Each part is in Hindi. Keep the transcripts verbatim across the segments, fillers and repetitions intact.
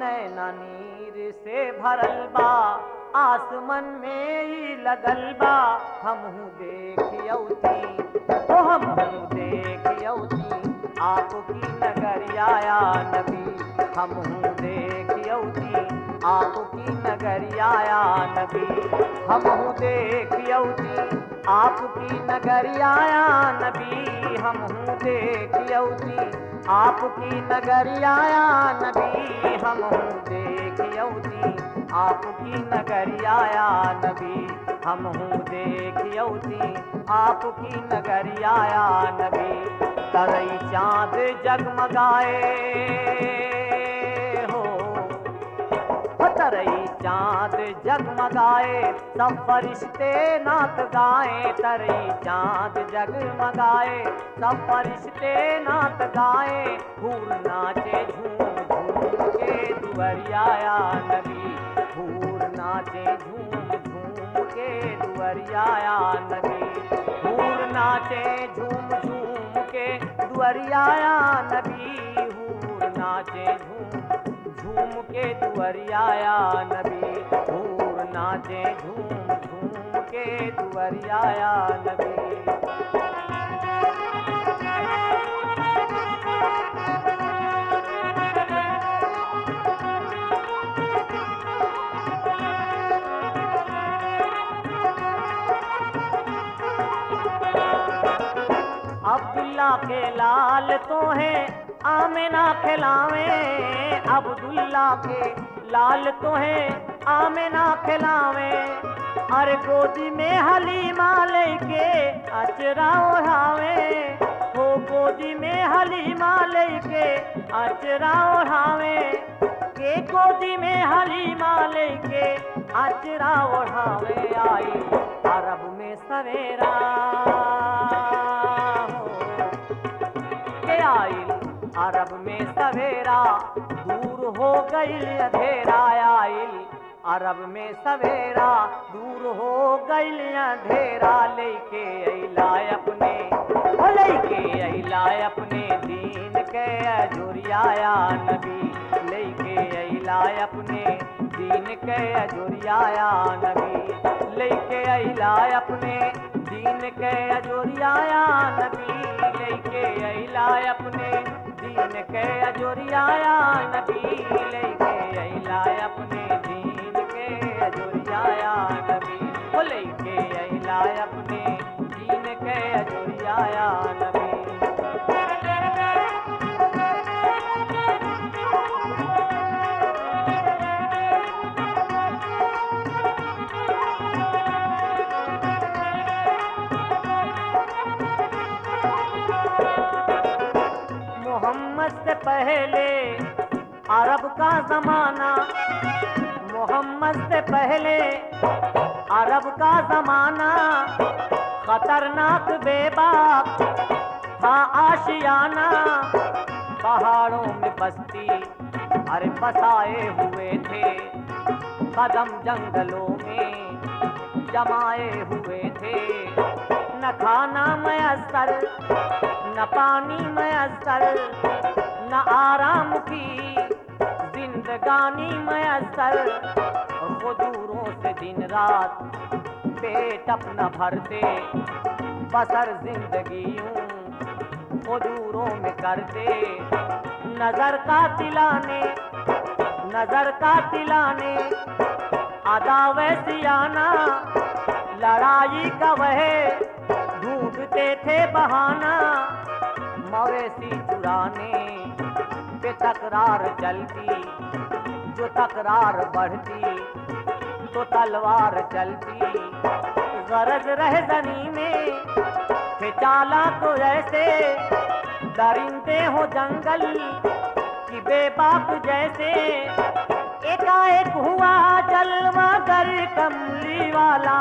नैना नीर से भरल बा, आसमान में ही लगल बा। हमहू देखियौती ओ हमहू देखियौती आपकी नगरिया या नबी। हमहू देखियौती आपकी नगरिया या नबी। हमहू देखियौती आपकी नगरिया या नबी। हमहू देखियौती आपकी नगरिया या नबी। हमहू देखियौती आपकी नगरिया या नबी। हमहू देखियौती आपकी नगरिया या नबी। तरई चाँद जगमगाए हो, हो तरई चाँद जगमगाए, सब फरिश्ते नात गाए। तरई चाँद जगमगाए, सब फरिश्ते नात गाए। हूर नाचे झूम झूम के दुवरिया या नबी। हूर नाचे झूम झूम के दुवरिया या नबी। हूर नाचे झूम झूम के दुवरिया या नबी। हूर नाचे झूम झूम के दुवरिया या नबी। हूर नाचे झूम झूम के दुवरिया या नबी। अब्दुल्ला के लाल तो है आमिना खिलावे। अब्दुल्ला के लाल तो है आमिना खिलावे। अरे गोदी में हलीमा लेके अचरा ओढ़ावे। हो गोदी में हलीमा लेके अचरा ओढ़ावे। के गोदी में हलीमा लेके अचरा ओढ़ावे। आई अरब में सवेरा आइल, अरब में सवेरा दूर हो गईल अंधेरा। आइल अरब में सवेरा दूर हो गईल अंधेरा। लेके अइला अपने ओ लेके अइला अपने दीन के अजोरिया या नबी। लेके अइला अपने दीन के अजोरिया या नबी। लेके अइला अपने दीन के अजोरिया या नबी। लेके अइला अपने दीन के अजोरिया या नबी। लेके अइला अपने दीन के अजोरिया या नबी। ओ लेके अइला अपने दीन के अजोरिया या नबी। मोहम्मद से पहले अरब का जमाना। मोहम्मद से पहले अरब का जमाना। खतरनाक बेबाक था आशियाना। पहाड़ों में बस्ती अरे बसाए हुए थे। कदम जंगलों में जमाए हुए थे। न खाना मयस्सर न पानी मयस्सर, न आराम की जिंदगानी मयस्सर। हुजूरों से दिन रात पेट अपना भरते, बसर जिंदगी यूं हुजूरों में करते। नजर का तिलाने नजर का तिलाने अदावे सियाना। लड़ाई का वह ढूंढते थे बहाना। मवेशी चुराने पे तकरार चलती, जो तकरार बढ़ती तो तलवार चलती। गरज रहजनी में थे चालाक जैसे, दरिंदे हो जंगल की बेबाक जैसे। एकाएक हुआ जलवा गर कमली वाला।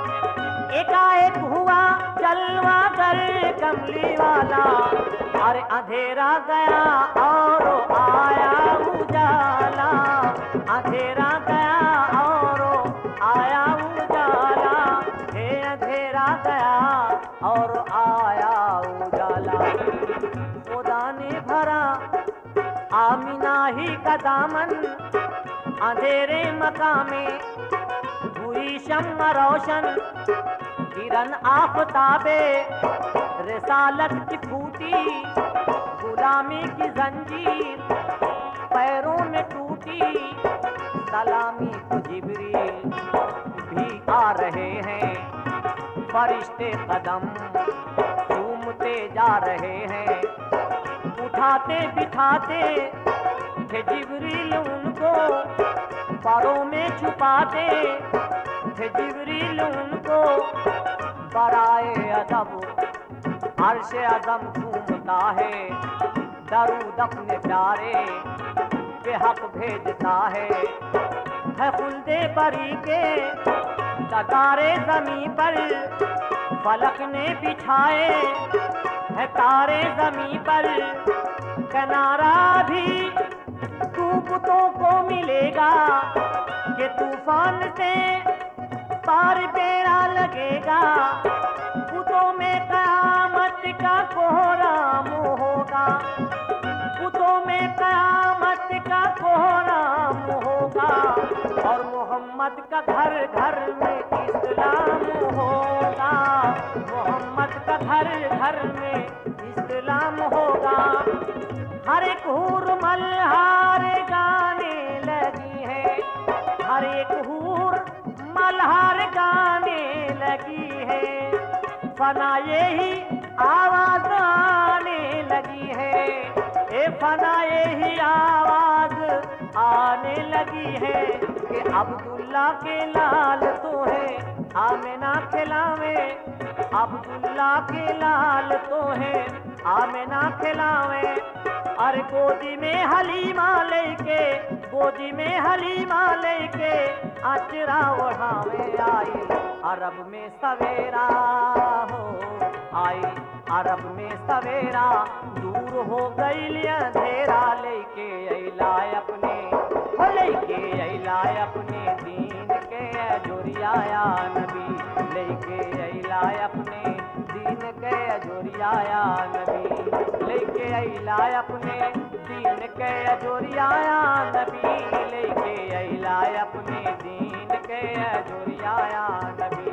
एकाएक हुआ जलवा गर कमली वाला। अरे अंधेरा गया और आया उजाला। अंधेरा गया और आया उजाला। हे अंधेरा गया और आया उजाला। खुदा ने भरा आमिना सियाही का दामन अंधेरे मकामे हुई शम्मा रोशन किरण आफताबे रिसालत की फूटी गुलामी की जंजीर पैरों में टूटी सलामी को जिब्रील भी आ रहे हैं फरिश्ते कदम झूमते जा रहे हैं उठाते बिठाते थे जिब्रील उनको परों में छुपाते थे जिब्रील उनको बराए अदब अर्श अदम झूमता है दरूद अपने प्यारे पे हक भेजता है है खुल्दे बरी के तारे जमी पर फलक ने बिछाए है तारे जमी पर किनारा भी तूबतों को मिलेगा कि तूफान से पार बेड़ा लगेगा बुतों में कयामत का कोहराम होगा बुतों में कयामत का कोहराम होगा और मोहम्मद का घर घर में इस्लाम होगा मोहम्मद का घर घर में इस्लाम होगा हर एक हूर मल्हार गाने लगी है हर एक हूर मल्हार गाने लगी है फना यही आवाज आने लगी है ए फना यही आवाज आने लगी है कि अब्दुल्ला के लाल तो है आमिना खिलावे अब्दुल्ला के लाल तो है आमिना खिलावे और गोदी में हलीमा लेके गोदी में हलीमा लेके अचरा ओढ़ावे आई अरब में सवेरा हो आई अरब में सवेरा दूर हो गई अंधेरा लेके अला अपने हो लेके अला अपने दीन के जोरियाया नबी लेके अला अपने दीन के जोरियाया नबी लेके अला अपने दीन के जोरियाया नबी लेके अला अपने दीन के जोरियाया नबी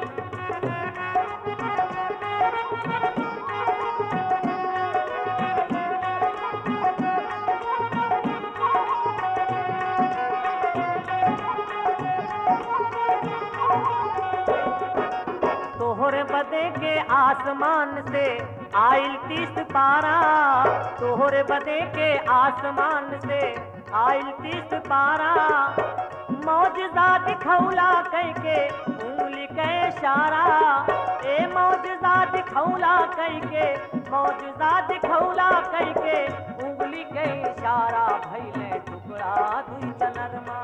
तोहरे बदे के आसमान से आइल तीस पारा तोहरे बदे के आसमान से आइल तीस पारा मौजज़ा दिखौला कह के उंगली के इशारा ए मौजज़ा दिखौला कह के मौजज़ा दिखौला कह के उंगली के इशारा भइले टुकड़ा दुई चनरमा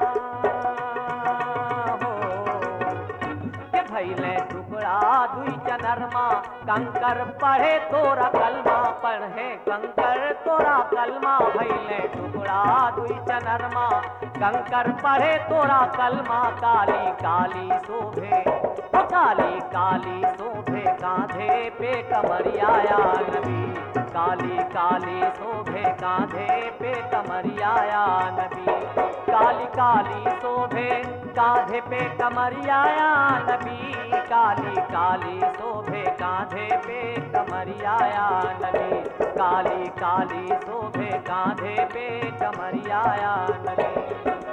हो के भइले टुकड़ा दुई चनरमा कंकर पढ़े तोरा कलमा पढ़े कंकर तोरा कलमा भइले टुकड़ा दुई चनरमा कंकर पढ़े तोरा कलमा काली काली शोभे ओ काली काली शोभे कांधे पे कमरियाया नबी काली काली शोभे कांधे पे कमरियाया नबी काली काली शोभे कांधे पे कमरियाया नबी काली काली शोभे कांधे पे कमरियाया नबी काली काली शोभे कांधे पे कमरियाया नबी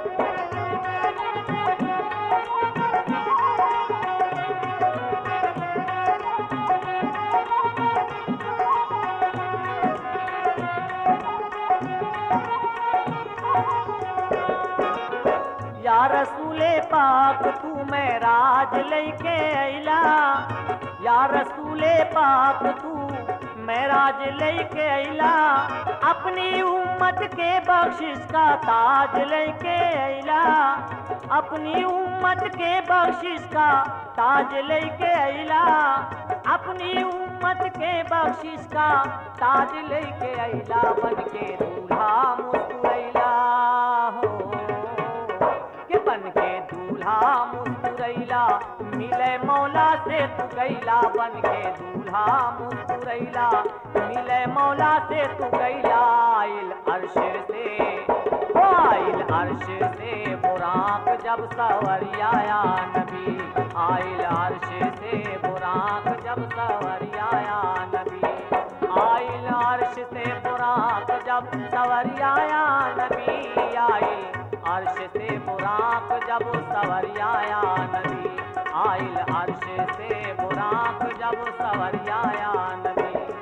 या रसूले पाक तू मेराज लेके अइला या रसूले पाक तू मेराज लेके अइला अपनी उम्मत के बख्शिश का ताज लेके अइला अपनी उम्मत के बख्शिश का ताज लेके अइला अपनी उम्मत के बख्शिश का ताज लेके अइला बन के दूल्हा मुस्कुरैला हो के बन के दूल्हा मुस्कुरैला मिले मौला से तू गैला बन के दूल्हा मुस्कुरैला मिले मौला से तू गैला आइल अर्श से आइल अर्श से बुराक जब सवरिया या नबी, आइल अर्श से बुराक जब सवरिया या नबी, आइल अर्श से बुराक जब सवरिया या नबी, आइल अर्श से बुराक जब सवरिया या नबी, आइल अर्श से बुराक जब सवरिया या नबी।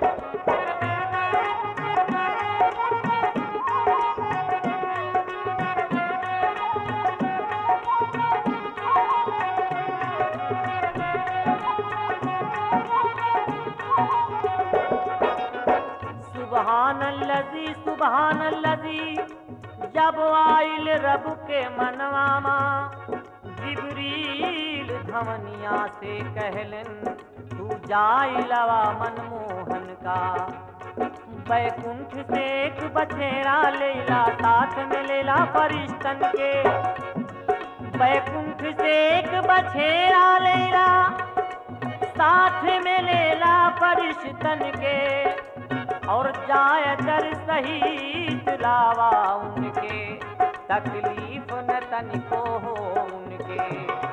सुबहानल्लज़ी सुबहानल्लज़ी जब आइल रब के मनवा मा, जिब्रील धवनिया से कहलन तू जाइलवा मनमोहन का, बैकुंठ से एक बछेरा लेला साथ में लेला फरिश्तन के, बैकुंठ से एक बछेरा लेला साथ में लेला फरिश्तन के, और जाय दर सहित लावा उनके, तकलीफ न तनिको हो उनके।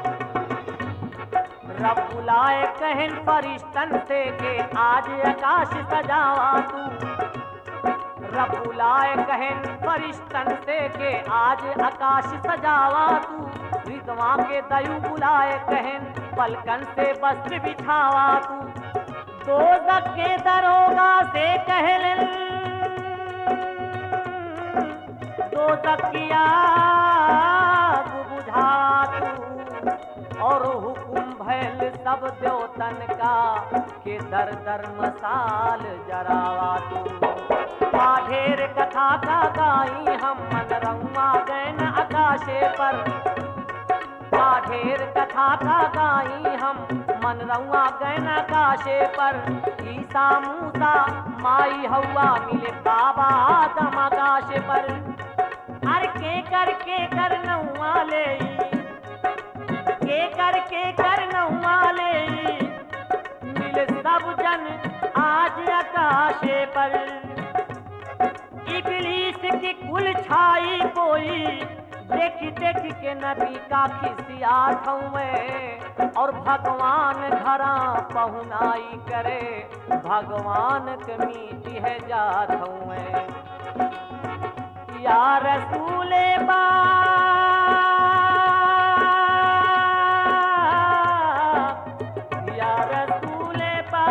रब बुलाए कहन फरिश्तन से के आज आकाश सजावा तू, रब बुलाए कहन फरिश्तन से के आज आकाश सजावा तू, रिदवा के दयु बुलाए कहन पलकन से वस्त्र बिछावा तू, दोज़ख के दरोगा से कहलन दोज़ख की आग बुझा तू, और हुकुम भैल सब देवतन का के दर दर मसाल जरावा तू। ढेर कथा का गाई हम मन रउआ गैन आकाशे पर, ढेर कथा का गाई हम मन रउआ गैन आकाशे पर, ईसा मूसा माई हवा मिले बाबा आदम आकाशे पर, अर के कर के कर नउआ ले, के कर के कर नउआ ले, मिले सब जन आज आकाशे पर। इब्लीस की कुल छाई कोई देख देख के नबी का खिसियात हुए, और भगवान घरा पहुनाई करे भगवान के मीठी है जात हुए। या रसूले बा या रसूले बा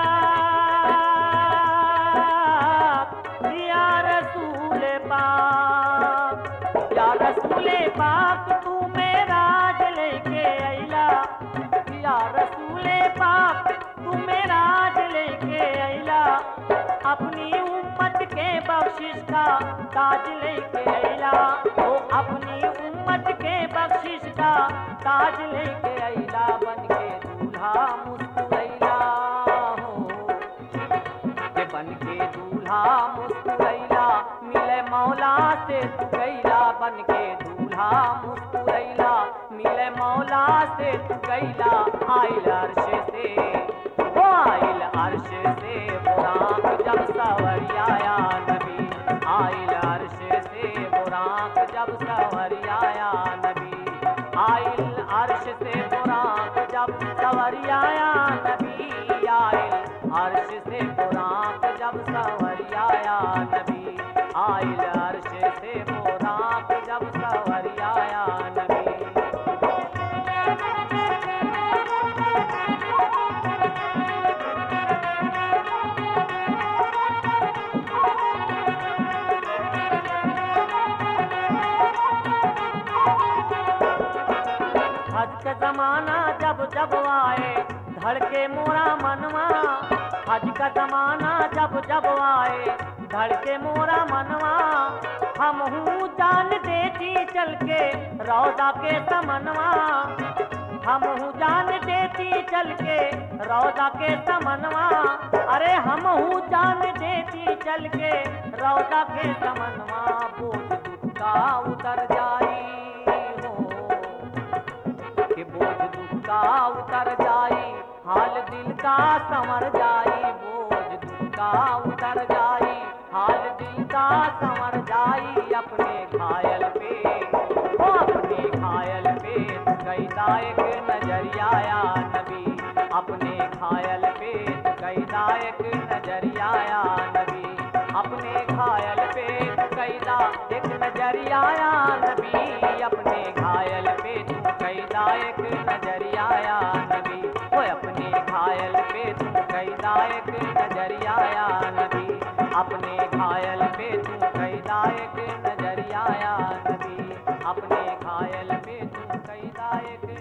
या रसूले बा या रसूले पाक तू मेराज लेके अइला, या रसूले पाक तू मेराज लेके अइला, अपनी उम्मत के बख्शिश का ताज लेके अइला, ओ अपनी उम्मत के बख्शिश का ताज लेके अइला, बन के दूल्हा मुस्कुरैला हो, के बन के दूल्हा मुस्कुरैला, मिले मौला से तू गैला, बन के दूल्हा मुस्कुरैला, मिले मौला से तू गैला, आइल अर्श से वो आइल अर्श से बुराक जब सवरिया या नबी, आइल अर्श से बुराक जब सवरिया या नबी, आइल अर्श से बुराक जब सवरिया या नबी, आइल अर्श से बुराक जब सवरिया या नबी, आइल अर्श से बुराक जब सवरिया या नबी। हज का जमाना जब जब आए धड़के मोरा मनवा, हज का जमाना जब जब आए धड़के मोरा मनवा, हम हूँ जान देती चल के रौदा के समनवा, हम हूँ जान देती चल के रौदा के समनवा, अरे हम हूँ जान देती चल के रौदा के समनवा, बोझ दुख का उतर जाई हो, कि बोझ दुख का उतर जाई, हाल दिल का संवर जाई, बोझ दुख का उतर जाई, हाल दिल का संवर जाई अपने घायल पे, ओ अपने घायल पे कैदा एक नजरिया या नबी, अपने घायल पे कैदा एक नजरिया या नबी, अपने घायल पे कैदा एक नजरिया या नबी, अपने घायल पे तू कैदा एक नजरिया या नबी, ओ अपने घायल पे तू कैदा एक नजरिया या नबी, अपने घायल पे तू कैदा एक नजरिया या नबी, अपने घायल पे तू कैदा एक